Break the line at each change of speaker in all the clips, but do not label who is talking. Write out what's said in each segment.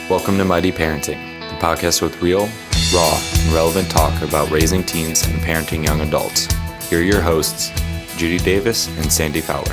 Welcome to Mighty Parenting, the podcast with real, raw, and relevant talk about raising teens and parenting young adults. Here are your hosts, Judy Davis and Sandy Fowler.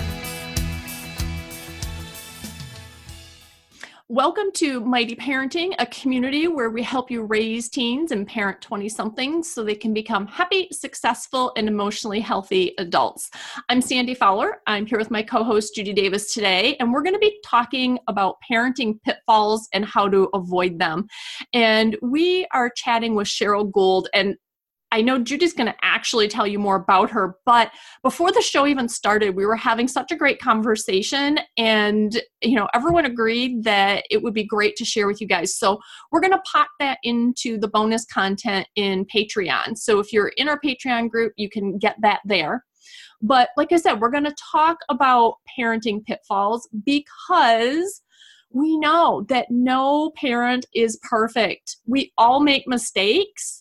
Welcome to Mighty Parenting, a community where we help you raise teens and parent 20-somethings so they can become happy, successful, and emotionally healthy adults. I'm Sandy Fowler. I'm here with my co-host Judy Davis today, and we're going to be talking about parenting pitfalls and how to avoid them. And we are chatting with Cheryl Gould, and I know Judy's going to actually tell you more about her, but before the show even started, we were having such a great conversation, and everyone agreed that it would be great to share with you guys. So we're going to pop that into the bonus content in Patreon. So if you're in our Patreon group, you can get that there. But like I said, we're going to talk about parenting pitfalls because we know that no parent is perfect. We all make mistakes.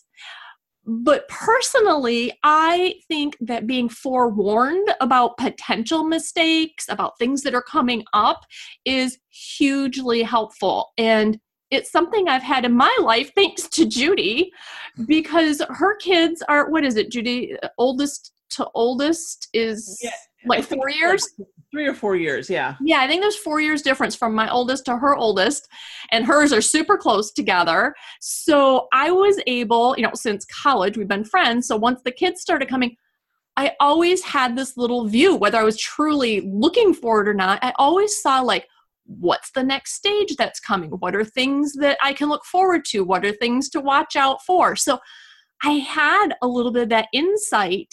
But personally, I think that being forewarned about potential mistakes, about things that are coming up, is hugely helpful. And it's something I've had in my life, thanks to Judy, because her kids are, what is it, Judy? Oldest to oldest is like 4 years?
Like 3 or 4 years, yeah.
Yeah, I think there's 4 years difference from my oldest to her oldest, and hers are super close together. So I was able, since college, we've been friends. So once the kids started coming, I always had this little view, whether I was truly looking for it or not. I always saw what's the next stage that's coming? What are things that I can look forward to? What are things to watch out for? So I had a little bit of that insight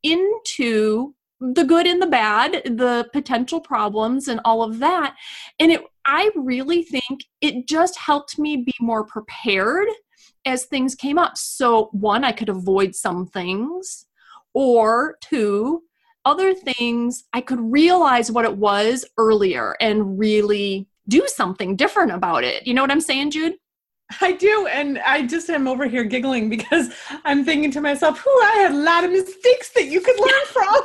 into the good and the bad, the potential problems and all of that. And I really think it just helped me be more prepared as things came up. So one, I could avoid some things, or two, other things, I could realize what it was earlier and really do something different about it. You know what I'm saying, Jude?
I do, and I just am over here giggling because I'm thinking to myself, I had a lot of mistakes that you could learn from.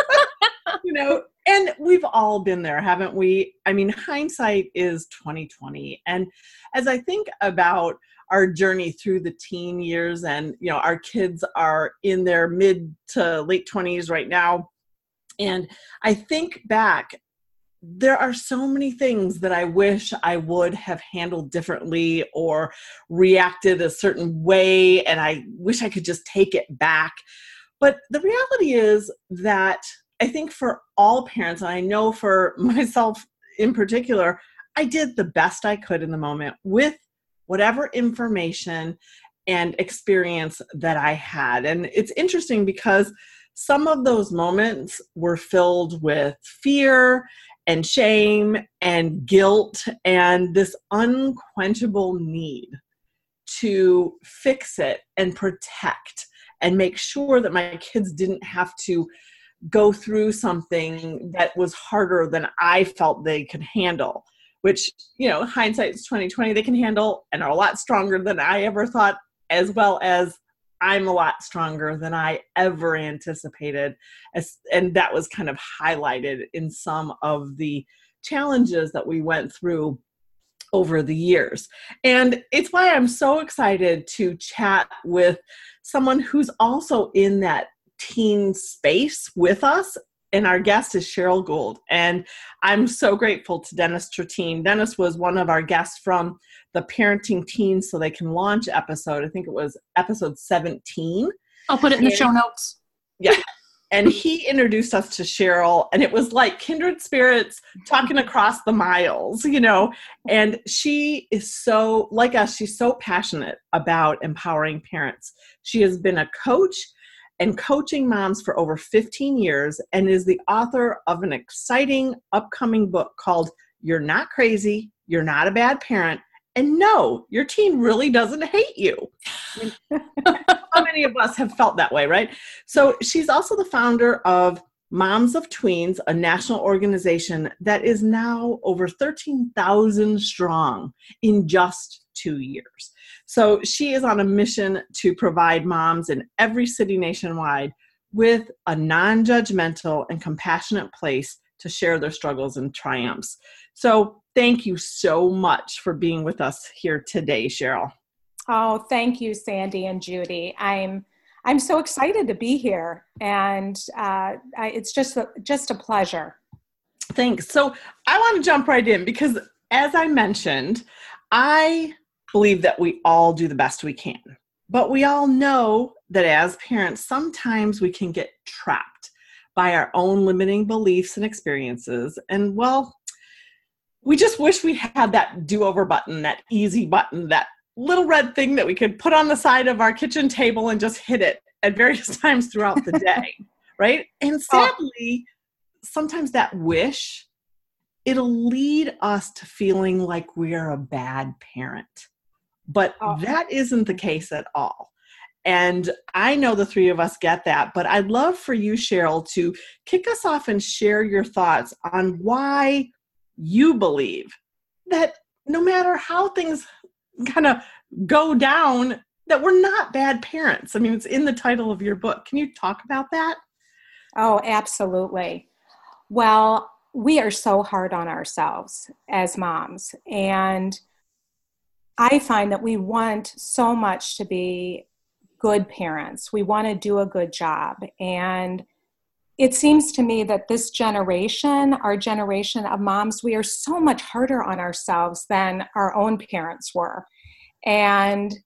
And we've all been there, haven't we? I mean, hindsight is 20/20. And as I think about our journey through the teen years, and our kids are in their mid to late 20s right now, and I think back, there are so many things that I wish I would have handled differently or reacted a certain way, and I wish I could just take it back. But the reality is that I think for all parents, and I know for myself in particular, I did the best I could in the moment with whatever information and experience that I had. And it's interesting because some of those moments were filled with fear and shame and guilt and this unquenchable need to fix it and protect and make sure that my kids didn't have to go through something that was harder than I felt they could handle, which, hindsight is 20/20, they can handle and are a lot stronger than I ever thought, as well as I'm a lot stronger than I ever anticipated. And that was kind of highlighted in some of the challenges that we went through over the years. And it's why I'm so excited to chat with someone who's also in that teen space with us. And our guest is Cheryl Gould. And I'm so grateful to Dennis Tertine. Dennis was one of our guests from the Parenting Teens So They Can Launch episode. I think it was episode 17.
I'll put it in the show notes.
Yeah. And he introduced us to Cheryl, and it was like kindred spirits talking across the miles, and she is so, like us, she's so passionate about empowering parents. She has been a coach and coaching moms for over 15 years and is the author of an exciting upcoming book called You're Not Crazy, You're Not a Bad Parent, and no, your teen really doesn't hate you. How many of us have felt that way, right? So she's also the founder of Moms of Tweens, a national organization that is now over 13,000 strong in just 2 years. So she is on a mission to provide moms in every city nationwide with a non-judgmental and compassionate place to share their struggles and triumphs. So thank you so much for being with us here today, Cheryl.
Oh, thank you, Sandy and Judy. I'm so excited to be here, and it's just a pleasure.
Thanks. So I want to jump right in because, as I mentioned, I believe that we all do the best we can. But we all know that as parents, sometimes we can get trapped by our own limiting beliefs and experiences. And well, we just wish we had that do-over button, that easy button, that little red thing that we could put on the side of our kitchen table and just hit it at various times throughout the day, right? And sadly, sometimes that wish, it'll lead us to feeling like we are a bad parent. But that isn't the case at all. And I know the three of us get that, but I'd love for you, Cheryl, to kick us off and share your thoughts on why you believe that no matter how things kind of go down, that we're not bad parents. I mean, it's in the title of your book. Can you talk about that?
Oh, absolutely. Well, we are so hard on ourselves as moms, and I find that we want so much to be good parents. We want to do a good job. And it seems to me that this generation, our generation of moms, we are so much harder on ourselves than our own parents were. And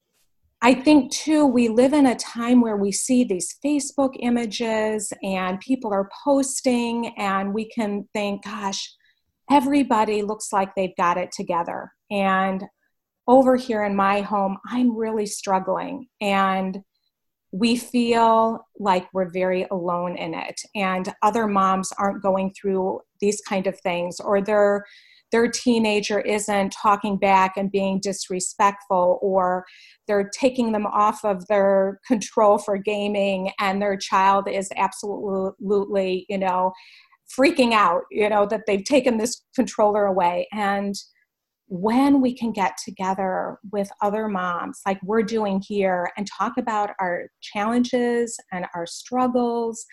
I think, too, we live in a time where we see these Facebook images and people are posting, and we can think, gosh, everybody looks like they've got it together. And over here in my home, I'm really struggling, and we feel like we're very alone in it, and other moms aren't going through these kind of things, or their teenager isn't talking back and being disrespectful, or they're taking them off of their control for gaming, and their child is absolutely, freaking out, that they've taken this controller away. And when we can get together with other moms like we're doing here and talk about our challenges and our struggles,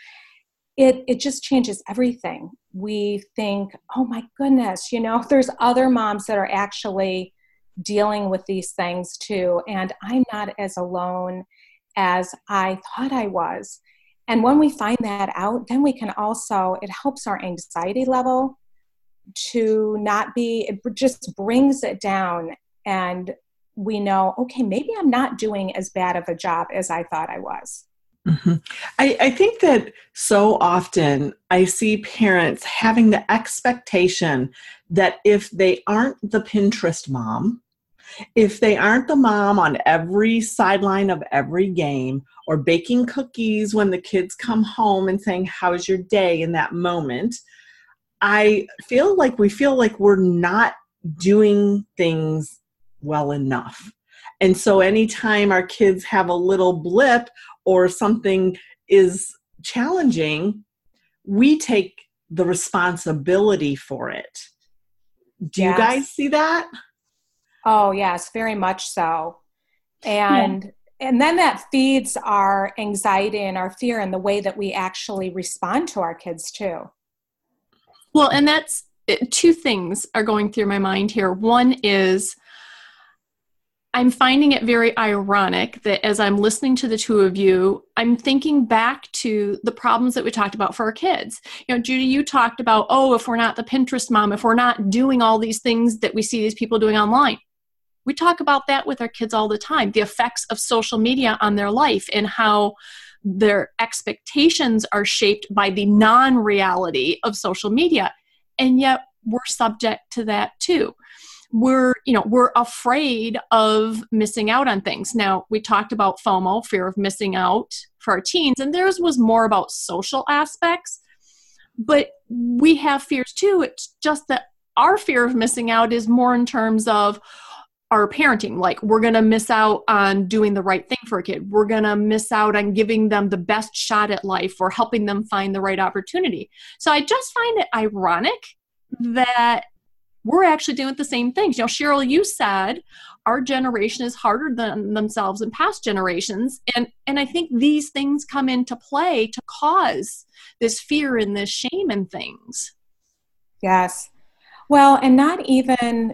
it just changes everything. We think, oh my goodness, there's other moms that are actually dealing with these things too, and I'm not as alone as I thought I was. And when we find that out, then we can also, it helps our anxiety level to not be, it just brings it down, and we know, okay, maybe I'm not doing as bad of a job as I thought I was.
Mm-hmm. I think that so often I see parents having the expectation that if they aren't the Pinterest mom, if they aren't the mom on every sideline of every game, or baking cookies when the kids come home and saying, how's your day in that moment, I feel like we're not doing things well enough. And so anytime our kids have a little blip or something is challenging, we take the responsibility for it. Do you guys see that?
Oh, yes, very much so. And then that feeds our anxiety and our fear and the way that we actually respond to our kids too.
Well, and that's two things are going through my mind here. One is I'm finding it very ironic that as I'm listening to the two of you, I'm thinking back to the problems that we talked about for our kids. Judy, you talked about, if we're not the Pinterest mom, if we're not doing all these things that we see these people doing online. We talk about that with our kids all the time, the effects of social media on their life and how their expectations are shaped by the non-reality of social media. And yet we're subject to that too. We're afraid of missing out on things. Now, we talked about FOMO, fear of missing out, for our teens, and theirs was more about social aspects. But we have fears too. It's just that our fear of missing out is more in terms of our parenting. Like, we're going to miss out on doing the right thing for a kid. We're going to miss out on giving them the best shot at life or helping them find the right opportunity. So I just find it ironic that we're actually doing the same things. Cheryl, you said our generation is harder than themselves and past generations. And I think these things come into play to cause this fear and this shame and things.
Yes. Well, and not even,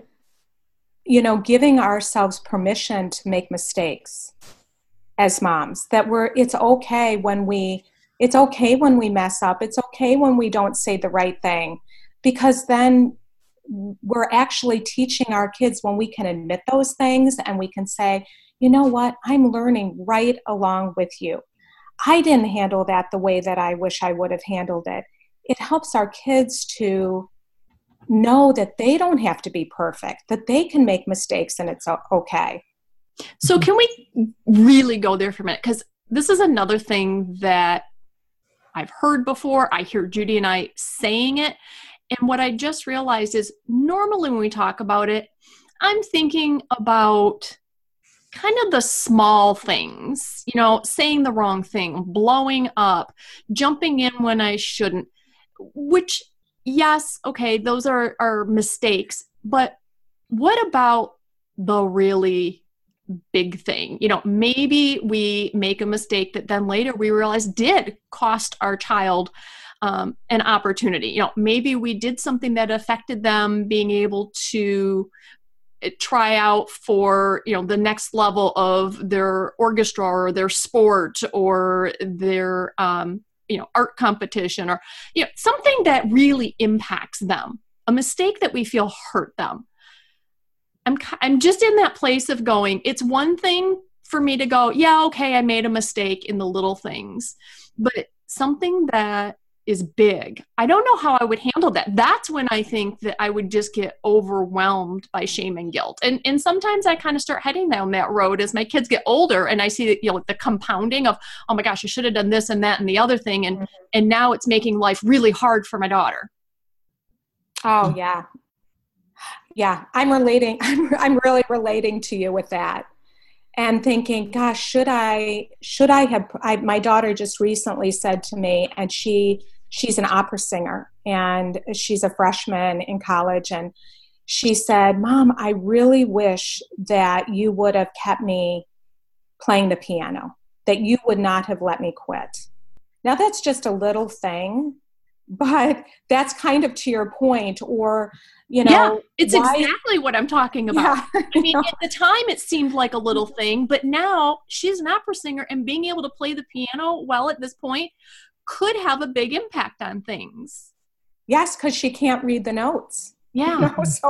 giving ourselves permission to make mistakes as moms, that it's okay when we mess up. It's okay when we don't say the right thing, because then we're actually teaching our kids when we can admit those things and we can say, you know what, I'm learning right along with you. I didn't handle that the way that I wish I would have handled it. It helps our kids to know that they don't have to be perfect, that they can make mistakes and it's okay.
So can we really go there for a minute? Because this is another thing that I've heard before. I hear Judy and I saying it. And what I just realized is normally when we talk about it, I'm thinking about kind of the small things, saying the wrong thing, blowing up, jumping in when I shouldn't, which, yes, okay, those are mistakes. But what about the really big thing? Maybe we make a mistake that then later we realize did cost our child an opportunity. Maybe we did something that affected them being able to try out for, the next level of their orchestra or their sport or their, art competition or, something that really impacts them, a mistake that we feel hurt them. I'm just in that place of going, it's one thing for me to go, yeah, okay, I made a mistake in the little things, but something that is big, I don't know how I would handle that. That's when I think that I would just get overwhelmed by shame and guilt. And sometimes I kind of start heading down that road as my kids get older and I see the compounding of, oh my gosh, I should have done this and that and the other thing. And now it's making life really hard for my daughter.
Oh yeah. Yeah. I'm really relating to you with that. And thinking, gosh, should I have, my daughter just recently said to me, and she's an opera singer and she's a freshman in college. And she said, Mom, I really wish that you would have kept me playing the piano, that you would not have let me quit. Now that's just a little thing, but that's kind of to your point, or,
yeah, it's exactly what I'm talking about.
Yeah,
I mean, at the time it seemed like a little thing, but now she's an opera singer and being able to play the piano well at this point could have a big impact on things.
Yes, because she can't read the notes.
Yeah.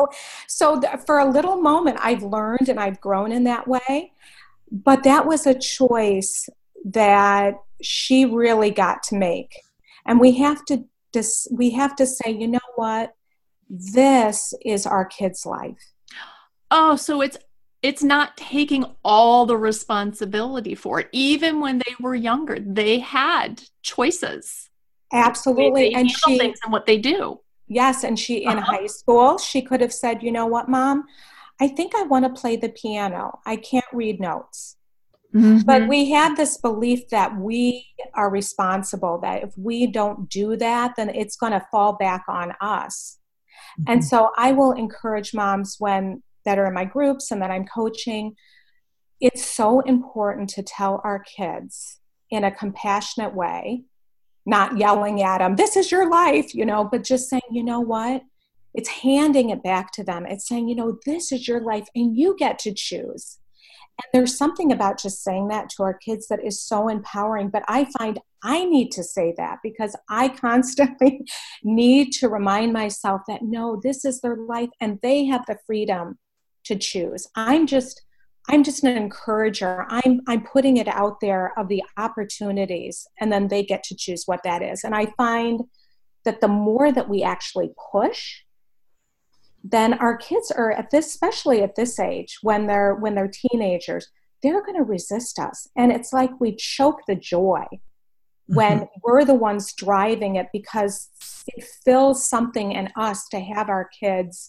So for a little moment, I've learned and I've grown in that way. But that was a choice that she really got to make. And we have to say, you know what? This is our kid's life.
Oh, so it's not taking all the responsibility for it. Even when they were younger, they had choices.
Absolutely.
And she things and what they do.
Yes. And she, in high school, she could have said, you know what, Mom, I think I want to play the piano. I can't read notes. Mm-hmm. But we had this belief that we are responsible, that if we don't do that, then it's going to fall back on us. Mm-hmm. And so I will encourage moms that are in my groups and that I'm coaching, it's so important to tell our kids in a compassionate way, not yelling at them, this is your life, but just saying, you know what? It's handing it back to them. It's saying, this is your life and you get to choose. And there's something about just saying that to our kids that is so empowering. But I find I need to say that because I constantly need to remind myself that, no, this is their life and they have the freedom to choose. I'm just an encourager. I'm putting it out there of the opportunities, and then they get to choose what that is. And I find that the more that we actually push, then our kids are especially at this age, when they're teenagers, they're going to resist us. And it's like we choke the joy when we're the ones driving it, because it fills something in us to have our kids,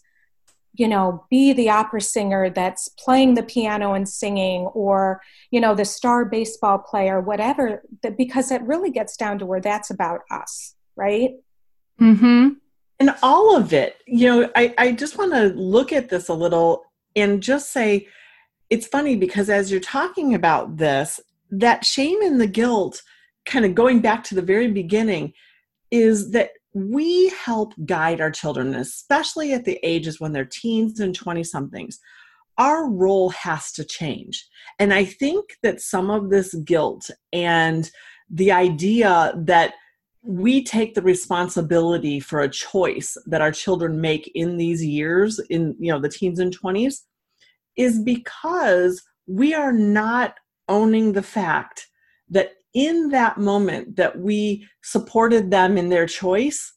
be the opera singer that's playing the piano and singing, or, the star baseball player, whatever, because it really gets down to where that's about us, right?
Mm-hmm. And all of it, I just want to look at this a little and just say, it's funny because as you're talking about this, that shame and the guilt, kind of going back to the very beginning, is that we help guide our children, especially at the ages when they're teens and 20-somethings, our role has to change. And I think that some of this guilt and the idea that we take the responsibility for a choice that our children make in these years, in the teens and 20s, is because we are not owning the fact that in that moment that we supported them in their choice,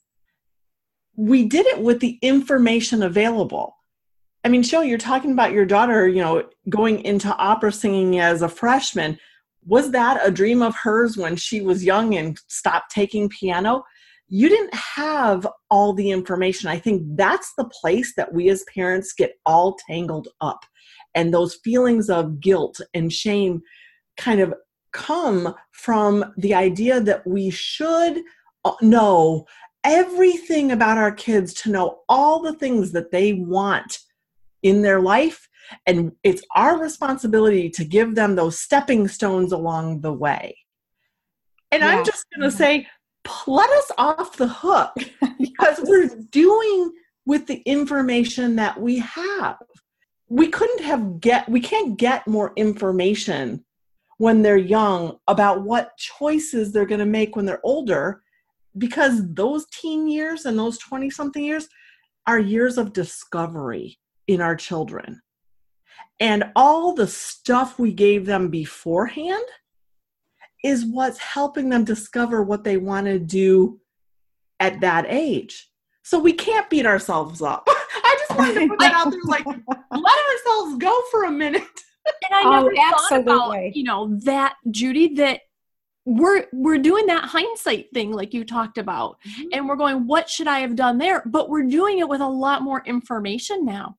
we did it with the information available. I mean, Cheryl, you're talking about your daughter, going into opera singing as a freshman. Was that a dream of hers when she was young and stopped taking piano? You didn't have all the information. I think that's the place that we as parents get all tangled up. And those feelings of guilt and shame kind of come from the idea that we should know everything about our kids, to know all the things that they want in their life. And it's our responsibility to give them those stepping stones along the way. And I'm just going to say, let us off the hook, because we're doing with the information that we have. We can't get more information when they're young about what choices they're going to make when they're older, because those teen years and those 20-something years are years of discovery in our children. And all the stuff we gave them beforehand is what's helping them discover what they want to do at that age. So we can't beat ourselves up. I just wanted to put that out there, like, let ourselves go for a minute.
And I never thought about, that, Judy, that we're doing that hindsight thing like you talked about. Mm-hmm. And we're going, what should I have done there? But we're doing it with a lot more information now.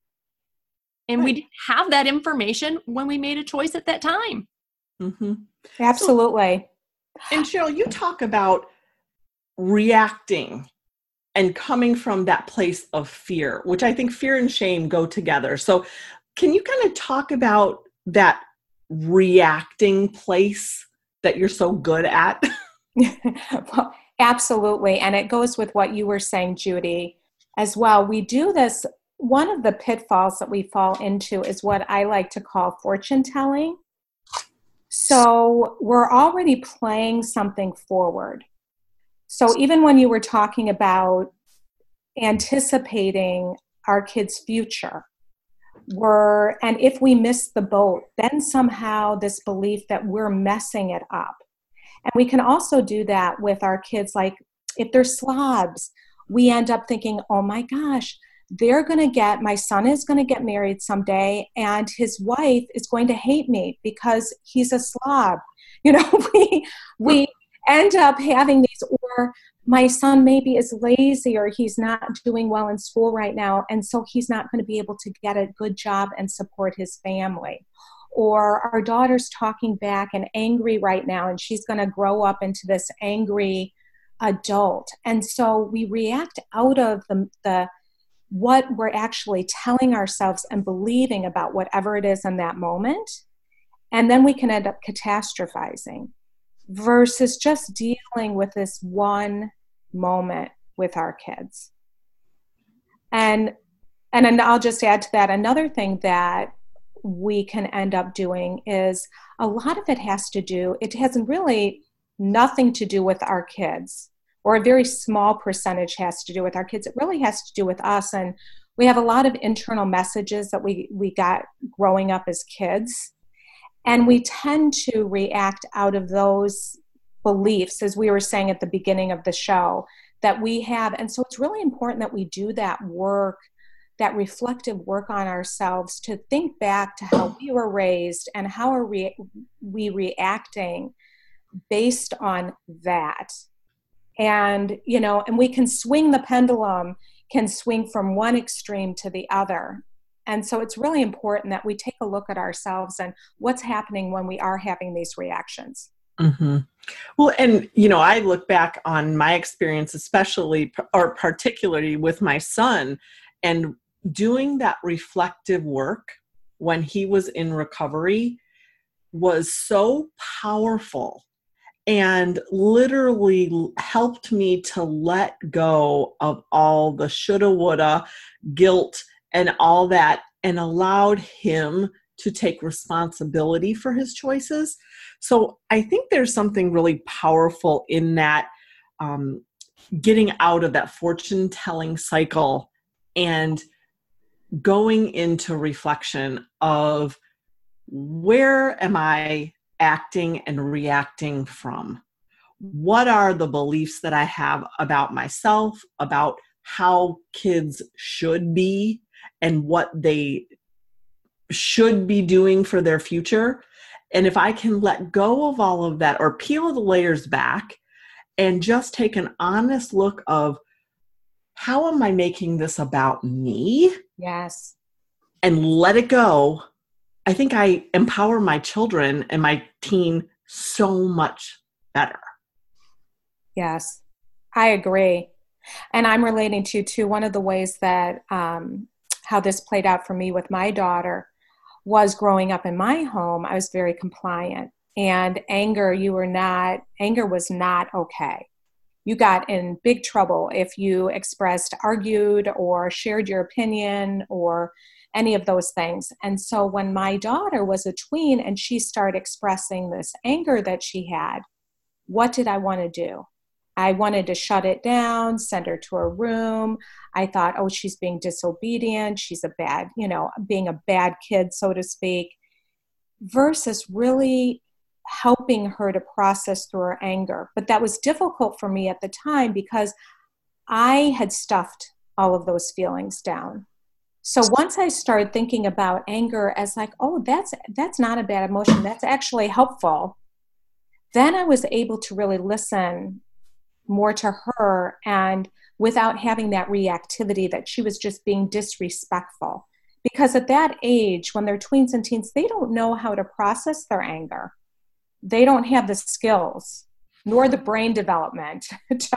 And we didn't have that information when we made a choice at that time.
Mm-hmm. Absolutely.
And Cheryl, you talk about reacting and coming from that place of fear, which I think fear and shame go together. So can you kind of talk about that reacting place that you're so good at?
Well, absolutely. And it goes with what you were saying, Judy, as well. We do this. One of the pitfalls that we fall into is what I like to call fortune telling. So we're already playing something forward. So even when you were talking about anticipating our kids' future, and if we miss the boat, then somehow this belief that we're messing it up. And we can also do that with our kids, like if they're slobs, we end up thinking, oh my gosh, my son is going to get married someday and his wife is going to hate me because he's a slob. We end up having these, or my son maybe is lazy or he's not doing well in school right now, and so he's not going to be able to get a good job and support his family. Or our daughter's talking back and angry right now, and she's going to grow up into this angry adult. And so we react out of the what we're actually telling ourselves and believing about whatever it is in that moment. And then we can end up catastrophizing versus just dealing with this one moment with our kids. And then I'll just add to that, another thing that we can end up doing is a lot of it has really nothing to do with our kids, or a very small percentage has to do with our kids. It really has to do with us. And we have a lot of internal messages that we got growing up as kids. And we tend to react out of those beliefs, as we were saying at the beginning of the show, that we have. And so it's really important that we do that work, that reflective work on ourselves, to think back to how we were raised and how are we reacting based on that. And, and we can swing the pendulum, can swing from one extreme to the other. And so it's really important that we take a look at ourselves and what's happening when we are having these reactions.
Mm-hmm. Well, and, I look back on my experience, especially or particularly with my son, and doing that reflective work when he was in recovery was so powerful. and literally helped me to let go of all the shoulda, woulda, guilt, and all that, and allowed him to take responsibility for his choices. So I think there's something really powerful in that, getting out of that fortune-telling cycle and going into reflection of, where am I acting and reacting from? What are the beliefs that I have about myself, about how kids should be and what they should be doing for their future? And if I can let go of all of that, or peel the layers back and just take an honest look of, how am I making this about me?
Yes.
And let it go, I think I empower my children and my teen so much better.
Yes, I agree. And I'm relating to, too, one of the ways that how this played out for me with my daughter was growing up in my home. I was very compliant, and anger was not okay. You got in big trouble if you argued, or shared your opinion, or any of those things. And so when my daughter was a tween and she started expressing this anger that she had, what did I want to do? I wanted to shut it down, send her to her room. I thought, oh, she's being disobedient. She's being a bad kid, so to speak, versus really helping her to process through her anger. But that was difficult for me at the time because I had stuffed all of those feelings down. So once I started thinking about anger as like, oh, that's not a bad emotion, that's actually helpful, then I was able to really listen more to her, and without having that reactivity that she was just being disrespectful. Because at that age, when they're tweens and teens, they don't know how to process their anger. They don't have the skills nor the brain development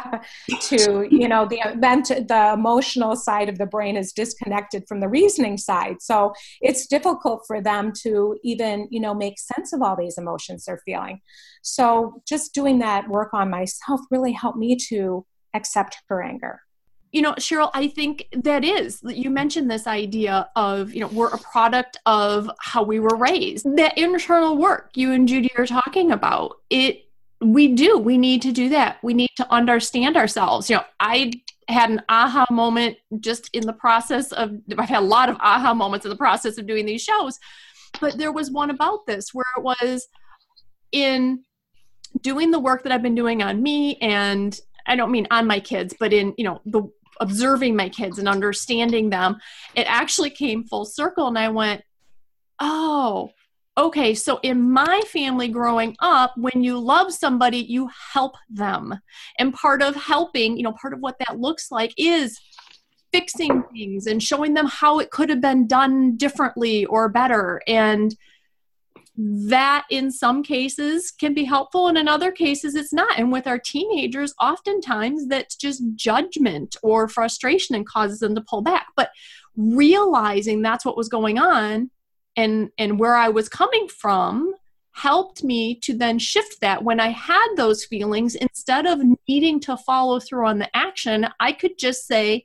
to the emotional side of the brain is disconnected from the reasoning side. So it's difficult for them to even, make sense of all these emotions they're feeling. So just doing that work on myself really helped me to accept her anger.
Cheryl, I think you mentioned this idea of, we're a product of how we were raised. That internal work you and Judy are talking about, we need to do that. We need to understand ourselves. I had an aha moment just in the process of, I've had a lot of aha moments in the process of doing these shows, but there was one about this where it was in doing the work that I've been doing on me, and I don't mean on my kids, but in, the observing my kids and understanding them, it actually came full circle. And I went, oh, okay, so in my family growing up, when you love somebody, you help them. And part of helping, part of what that looks like is fixing things and showing them how it could have been done differently or better. And that in some cases can be helpful, and in other cases it's not. And with our teenagers, oftentimes that's just judgment or frustration and causes them to pull back. But realizing that's what was going on and where I was coming from helped me to then shift that. When I had those feelings, instead of needing to follow through on the action, I could just say,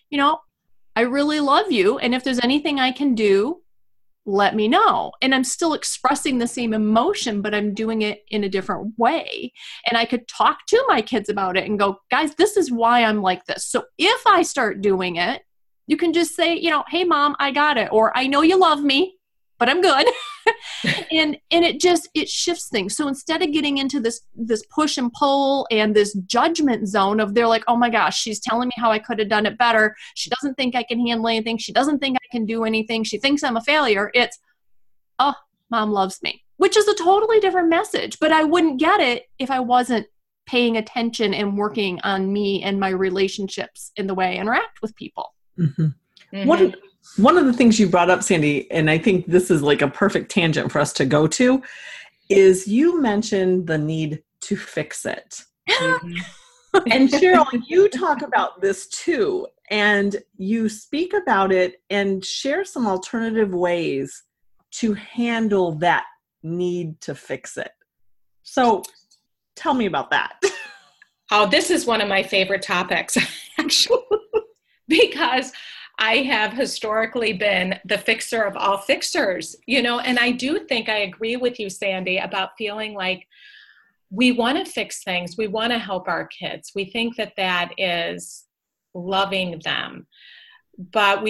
I really love you, and if there's anything I can do, let me know. And I'm still expressing the same emotion, but I'm doing it in a different way. And I could talk to my kids about it and go, guys, this is why I'm like this. So if I start doing it, you can just say, hey mom, I got it. Or I know you love me, but I'm good. and it shifts things. So instead of getting into this push and pull and this judgment zone of, they're like, oh my gosh, she's telling me how I could have done it better. She doesn't think I can handle anything. She doesn't think I can do anything. She thinks I'm a failure. It's, oh, mom loves me, which is a totally different message. But I wouldn't get it if I wasn't paying attention and working on me and my relationships in the way I interact with people.
Mm-hmm. Mm-hmm. One of the things you brought up, Sandy, and I think this is like a perfect tangent for us to go to, is you mentioned the need to fix it. Mm-hmm. And Cheryl, you talk about this too, and you speak about it and share some alternative ways to handle that need to fix it. So Tell me about that.
Oh, this is one of my favorite topics, actually, because I have historically been the fixer of all fixers, and I do think I agree with you, Sandy, about feeling like we want to fix things. We want to help our kids. We think that that is loving them. But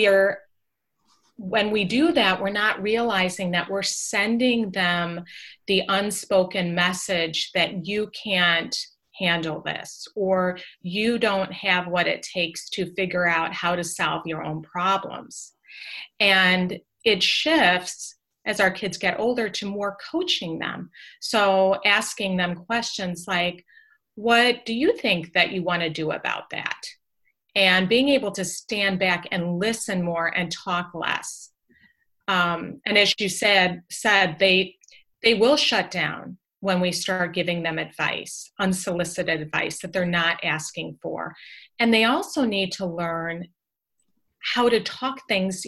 when we do that, we're not realizing that we're sending them the unspoken message that you can't handle this, or you don't have what it takes to figure out how to solve your own problems. And it shifts as our kids get older to more coaching them. So asking them questions like, what do you think that you want to do about that? And being able to stand back and listen more and talk less. And as you said, they will shut down when we start giving them advice, unsolicited advice that they're not asking for. And they also need to learn how to talk things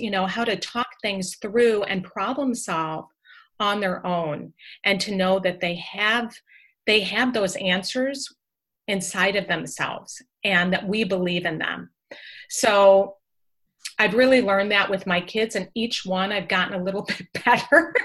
through and problem solve on their own, and to know that they have those answers inside of themselves and that we believe in them. So I've really learned that with my kids, and each one I've gotten a little bit better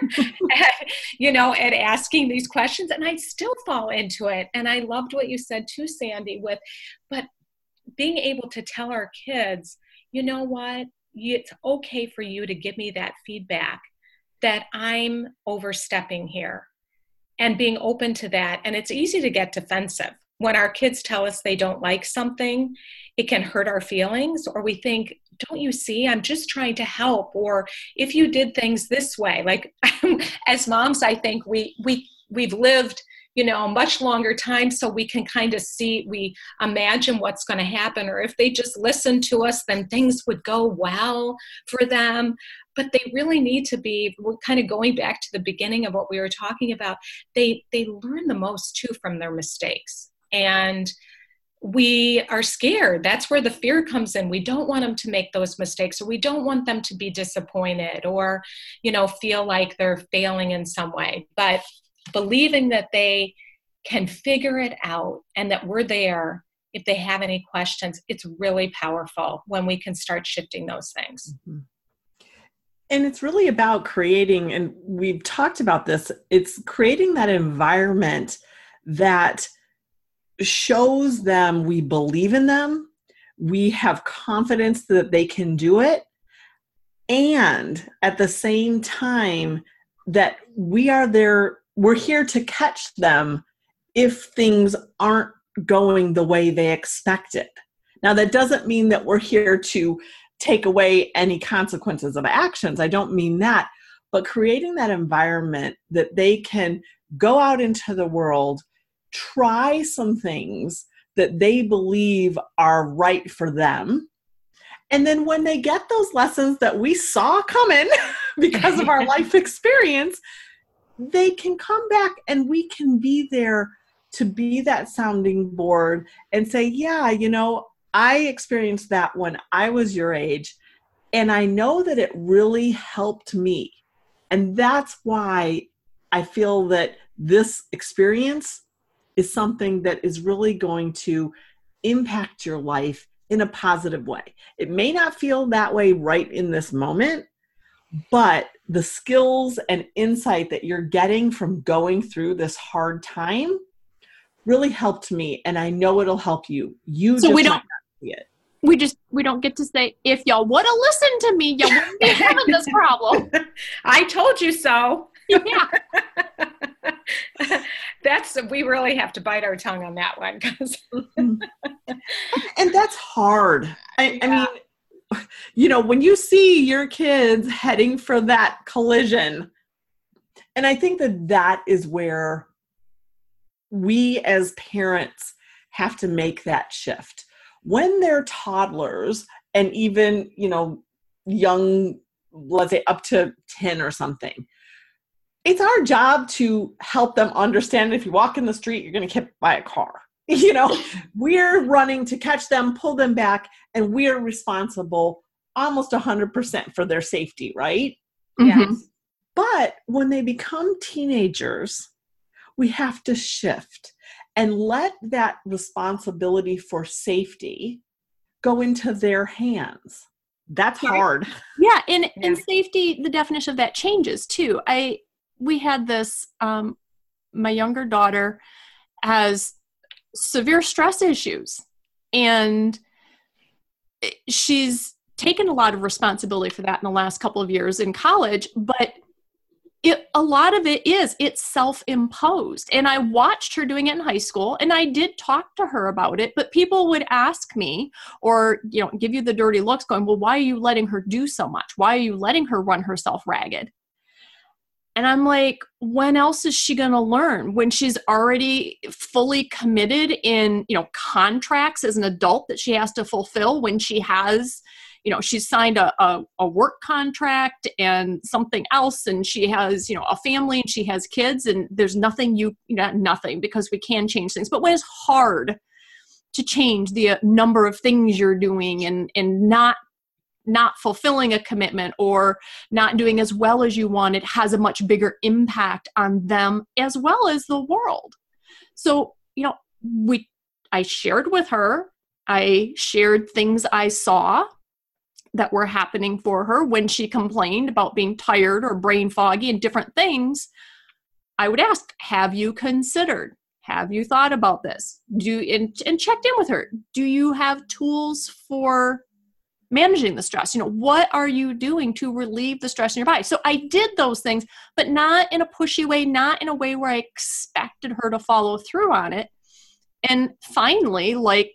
at asking these questions, and I still fall into it. And I loved what you said too, Sandy, but being able to tell our kids, you know what, it's okay for you to give me that feedback that I'm overstepping here, and being open to that. And it's easy to get defensive. When our kids tell us they don't like something, it can hurt our feelings, or we think, don't you see, I'm just trying to help. Or if you did things this way, like as moms, I think we've lived, a much longer time, so we can kind of we imagine what's going to happen. Or if they just listen to us, then things would go well for them. But they really need to be, we're kind of going back to the beginning of what we were talking about. They learn the most too from their mistakes. And we are scared. That's where the fear comes in. We don't want them to make those mistakes, or we don't want them to be disappointed or, feel like they're failing in some way. But believing that they can figure it out and that we're there if they have any questions, it's really powerful when we can start shifting those things.
Mm-hmm. And it's really about creating, and we've talked about this, it's creating that environment that shows them we believe in them, we have confidence that they can do it, and at the same time that we're here to catch them if things aren't going the way they expected. Now, that doesn't mean that we're here to take away any consequences of actions. I don't mean that, but creating that environment that they can go out into the world, try some things that they believe are right for them. And then when they get those lessons that we saw coming because of our life experience, they can come back and we can be there to be that sounding board and say, yeah, I experienced that when I was your age, and I know that it really helped me. And that's why I feel that this experience is something that is really going to impact your life in a positive way. It may not feel that way right in this moment, but the skills and insight that you're getting from going through this hard time really helped me, and I know it'll help you.
So we don't see it. We don't get to say, if y'all would have listened to me, y'all wouldn't be having this problem.
I told you so.
Yeah.
We really have to bite our tongue on that one.
And that's hard. I mean, when you see your kids heading for that collision, and I think that is where we as parents have to make that shift. When they're toddlers and even, young, let's say up to 10 or something, it's our job to help them understand if you walk in the street, you're going to get hit by a car. We're running to catch them, pull them back, and we're responsible almost 100% for their safety, right?
Mm-hmm.
Yes. But when they become teenagers, we have to shift. and let that responsibility for safety go into their hands. That's hard.
Yeah. And safety, the definition of that changes too. We had this, my younger daughter has severe stress issues, and she's taken a lot of responsibility for that in the last couple of years in college, but a lot of it's self-imposed. And I watched her doing it in high school, and I did talk to her about it, but people would ask me, or, give you the dirty looks going, well, why are you letting her do so much? Why are you letting her run herself ragged? And I'm like, when else is she going to learn? When she's already fully committed in, contracts as an adult that she has to fulfill, when she has, she's signed a work contract and something else, and she has, a family, and she has kids, and there's nothing nothing, because we can change things. But when it's hard to change the number of things you're doing and not fulfilling a commitment or not doing as well as you want, it has a much bigger impact on them as well as the world. So, I shared with her, I shared things I saw that were happening for her when she complained about being tired or brain foggy and different things. I would ask, have you considered? Have you thought about this? And checked in with her. Do you have tools for managing the stress? What are you doing to relieve the stress in your body? So I did those things, but not in a pushy way, not in a way where I expected her to follow through on it. And finally, like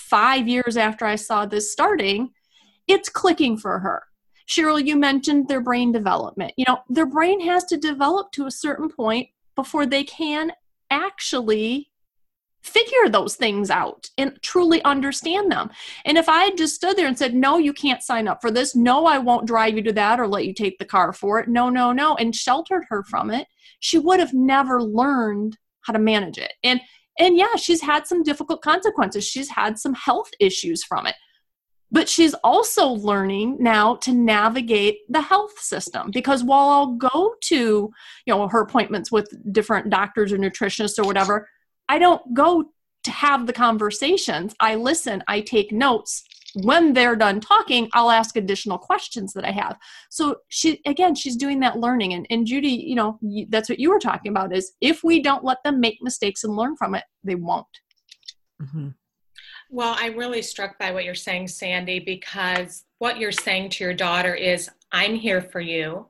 5 years after I saw this starting, it's clicking for her. Cheryl, you mentioned their brain development. Their brain has to develop to a certain point before they can actually figure those things out and truly understand them. And if I had just stood there and said, no, you can't sign up for this. No, I won't drive you to that or let you take the car for it. No, and sheltered her from it, she would have never learned how to manage it. And yeah, she's had some difficult consequences. She's had some health issues from it. But she's also learning now to navigate the health system, because while I'll go to, her appointments with different doctors or nutritionists or whatever, I don't go to have the conversations. I listen, I take notes. When they're done talking, I'll ask additional questions that I have. So she's doing that learning. And Judy, that's what you were talking about, is if we don't let them make mistakes and learn from it, they won't.
Mm-hmm.
Well, I'm really struck by what you're saying, Sandy, because what you're saying to your daughter is, I'm here for you.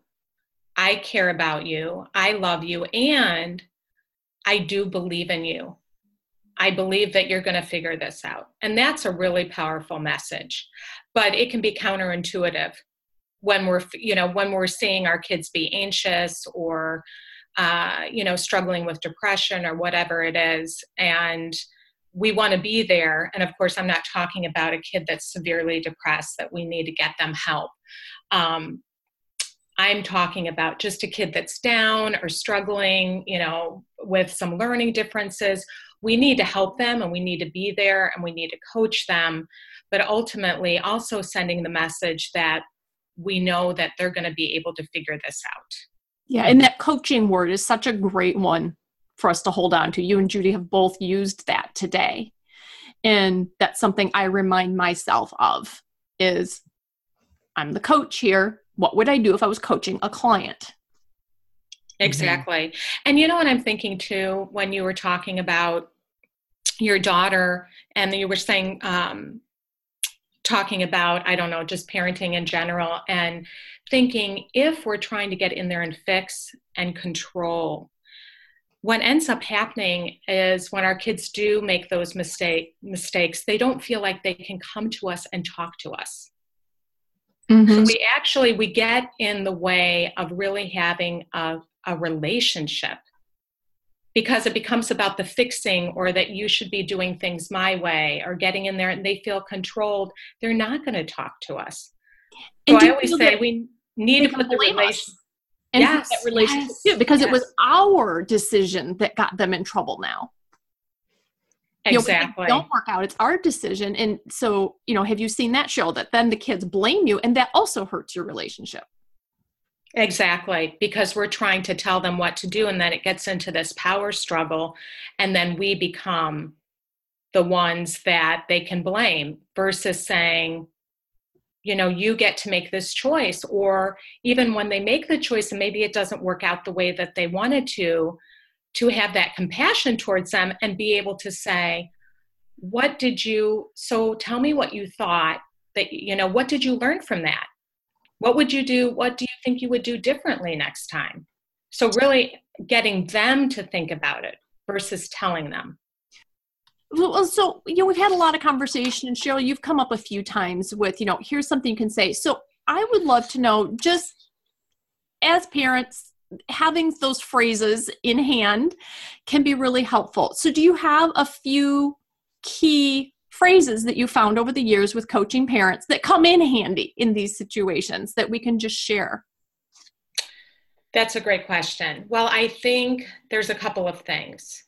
I care about you. I love you. And I do believe in you. I believe that you're going to figure this out. And that's a really powerful message, but it can be counterintuitive when we're seeing our kids be anxious or, struggling with depression or whatever it is. And we want to be there. And of course, I'm not talking about a kid that's severely depressed that we need to get them help. I'm talking about just a kid that's down or struggling, with some learning differences. We need to help them, and we need to be there, and we need to coach them, but ultimately also sending the message that we know that they're going to be able to figure this out.
Yeah. And that coaching word is such a great one for us to hold on to. You and Judy have both used that today. And that's something I remind myself of, is I'm the coach here. What would I do if I was coaching a client?
Exactly. And what I'm thinking too, when you were talking about your daughter and you were saying, talking about, just parenting in general, and thinking if we're trying to get in there and fix and control, what ends up happening is when our kids do make those mistakes, they don't feel like they can come to us and talk to us. Mm-hmm. So we get in the way of really having a relationship, because it becomes about the fixing, or that you should be doing things my way, or getting in there and they feel controlled. They're not going to talk to us. So I always say we need to put the relationship.
And that relationship too, because it was our decision that got them in trouble now.
Exactly.
If it don't work out, it's our decision. And so, have you seen that show that then the kids blame you, and that also hurts your relationship?
Exactly, because we're trying to tell them what to do, and then it gets into this power struggle, and then we become the ones that they can blame versus saying, you get to make this choice. Or even when they make the choice and maybe it doesn't work out the way that they wanted to have that compassion towards them and be able to say, so tell me what you thought what did you learn from that? What would you do? What do you think you would do differently next time? So really getting them to think about it versus telling them.
Well, so, we've had a lot of conversation, and Cheryl, you've come up a few times with, here's something you can say. So I would love to know, just as parents, having those phrases in hand can be really helpful. So do you have a few key phrases that you found over the years with coaching parents that come in handy in these situations that we can just share?
That's a great question. Well, I think there's a couple of things.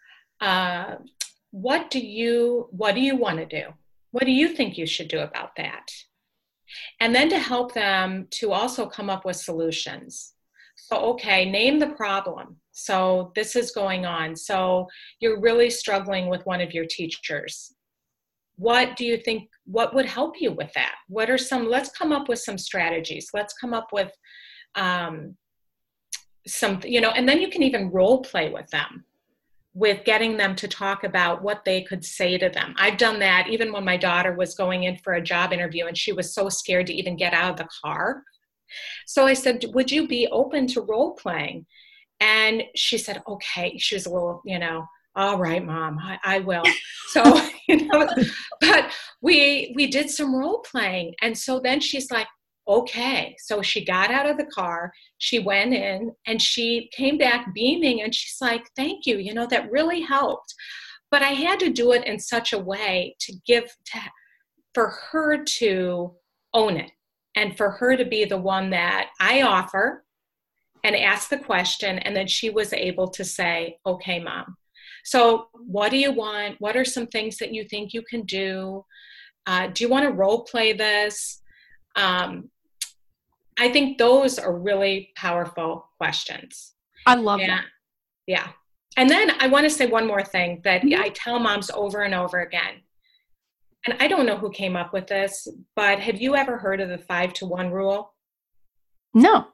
What do you want to do? What do you think you should do about that? And then to help them to also come up with solutions. So, okay, name the problem. So this is going on. So you're really struggling with one of your teachers. What do you think, what would help you with that? Let's come up with some strategies. Let's come up with some, and then you can even role play with them, with getting them to talk about what they could say to them. I've done that even when my daughter was going in for a job interview and she was so scared to even get out of the car. So I said, would you be open to role playing? And she said, okay. She was a little, all right, Mom, I will. So, but we did some role playing. And so then she's like, okay. So she got out of the car, she went in, and she came back beaming, and she's like, thank you, that really helped. But I had to do it in such a way for her to own it, and for her to be the one that I offer and ask the question, and then she was able to say, okay, Mom. So what do you want? What are some things that you think you can do? Do you want to role play this? I think those are really powerful questions.
I love that.
Yeah. And then I want to say one more thing that I tell moms over and over again. And I don't know who came up with this, but have you ever heard of the 5-to-1 rule?
No.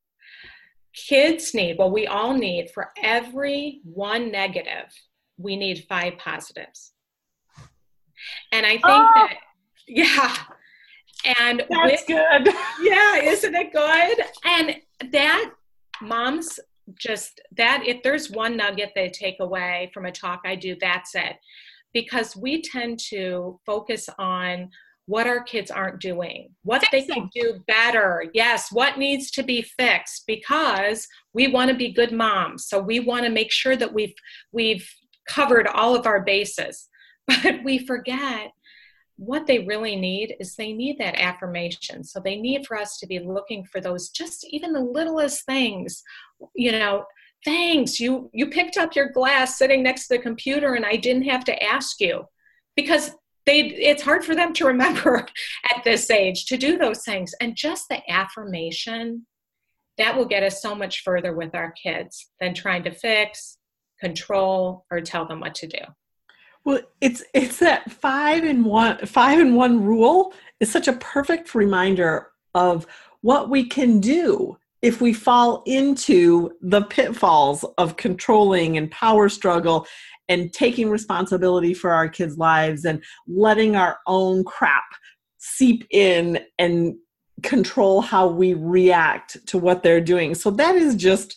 We all need, for every one negative, we need 5 positives. And I think yeah. And
that's good.
Yeah, isn't it good? And that moms if there's one nugget they take away from a talk I do, that's it. Because we tend to focus on what our kids aren't doing, what they can do better. Yes, what needs to be fixed, because we want to be good moms. So we want to make sure that we've covered all of our bases. But we forget what they really need is they need that affirmation. So they need for us to be looking for those, just even the littlest things, thanks, you picked up your glass sitting next to the computer and I didn't have to ask you, because it's hard for them to remember at this age to do those things. And just the affirmation, that will get us so much further with our kids than trying to fix, control, or tell them what to do.
Well, it's that 5-in-1 rule is such a perfect reminder of what we can do if we fall into the pitfalls of controlling and power struggle and taking responsibility for our kids' lives and letting our own crap seep in and control how we react to what they're doing. So that is just,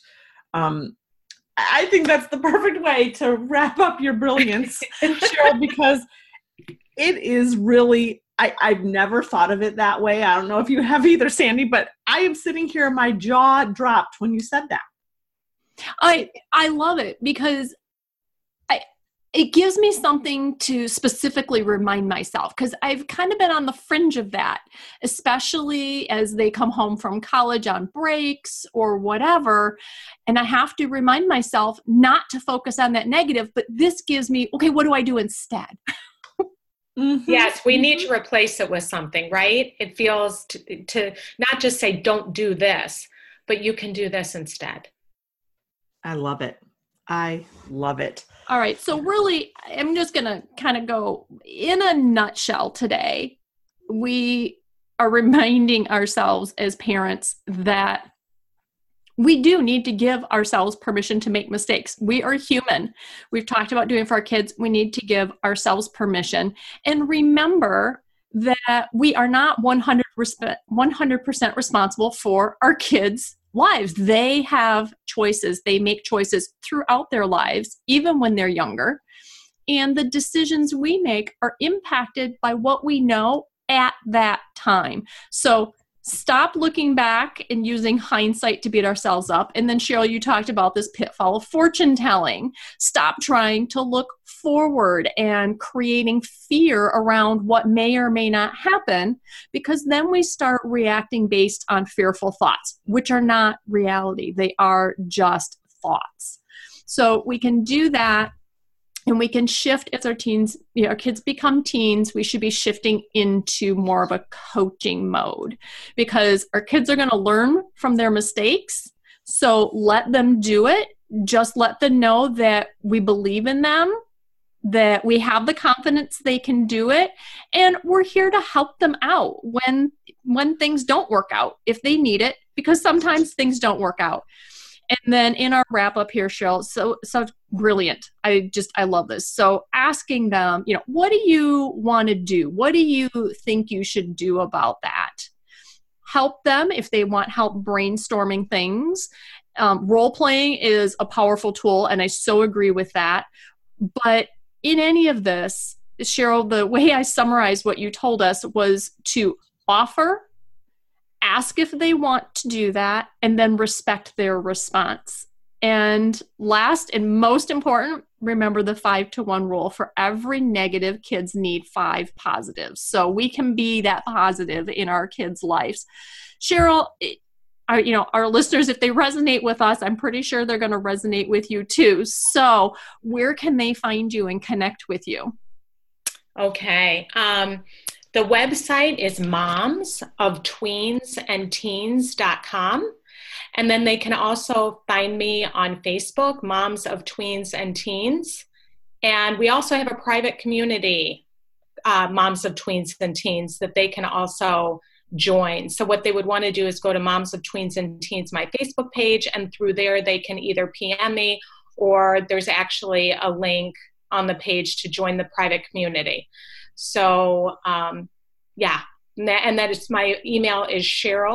I think that's the perfect way to wrap up your brilliance, Cheryl, because it is really, I've never thought of it that way. I don't know if you have either, Sandy, but I am sitting here, my jaw dropped when you said that.
I love it because it gives me something to specifically remind myself, because I've kind of been on the fringe of that, especially as they come home from college on breaks or whatever. And I have to remind myself not to focus on that negative, but this gives me, okay, what do I do instead?
Mm-hmm. Yes, we need to replace it with something, right? It feels to not just say, don't do this, but you can do this instead.
I love it. I love it.
All right. So really, I'm just going to kind of go in a nutshell today. We are reminding ourselves as parents that we do need to give ourselves permission to make mistakes. We are human. We've talked about doing it for our kids. We need to give ourselves permission. And remember that we are not 100% responsible for our kids' lives. They have choices. They make choices throughout their lives, even when they're younger. And the decisions we make are impacted by what we know at that time. So stop looking back and using hindsight to beat ourselves up. And then Cheryl, you talked about this pitfall of fortune telling. Stop trying to look forward and creating fear around what may or may not happen, because then we start reacting based on fearful thoughts, which are not reality. They are just thoughts. So we can do that. And we can shift as our kids become teens, we should be shifting into more of a coaching mode, because our kids are going to learn from their mistakes. So let them do it. Just let them know that we believe in them, that we have the confidence they can do it. And we're here to help them out when things don't work out, if they need it, because sometimes things don't work out. And then in our wrap up here, Cheryl, so brilliant. I love this. So asking them, what do you want to do? What do you think you should do about that? Help them if they want help brainstorming things. Role playing is a powerful tool, and I so agree with that. But in any of this, Cheryl, the way I summarized what you told us was to offer, ask if they want to do that, and then respect their response. And last and most important, remember the 5-to-1 rule. For every negative, kids need 5 positives. So we can be that positive in our kids' lives. Cheryl, our listeners, if they resonate with us, I'm pretty sure they're going to resonate with you too. So where can they find you and connect with you?
Okay. The website is momsoftweensandteens.com. And then they can also find me on Facebook, Moms of Tweens and Teens. And we also have a private community, Moms of Tweens and Teens, that they can also join. So what they would want to do is go to Moms of Tweens and Teens, my Facebook page, and through there they can either PM me, or there's actually a link on the page to join the private community. So, and that is, my email is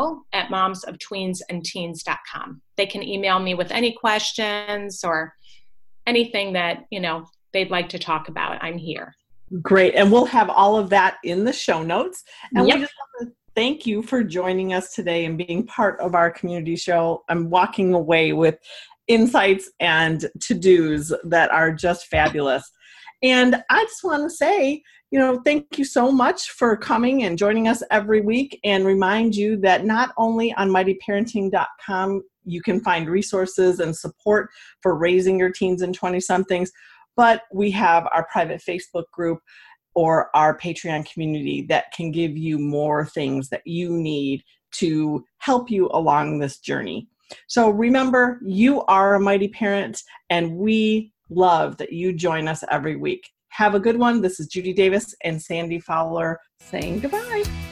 Cheryl@momsoftweensandteens.com. They can email me with any questions or anything that, they'd like to talk about. I'm here.
Great. And we'll have all of that in the show notes. And we just want to thank you for joining us today and being part of our community show. I'm walking away with insights and to-dos that are just fabulous. And I just want to say, thank you so much for coming and joining us every week, and remind you that not only on mightyparenting.com you can find resources and support for raising your teens and 20-somethings, but we have our private Facebook group or our Patreon community that can give you more things that you need to help you along this journey. So remember, you are a mighty parent, and we love that you join us every week. Have a good one. This is Judy Davis and Sandy Fowler saying goodbye.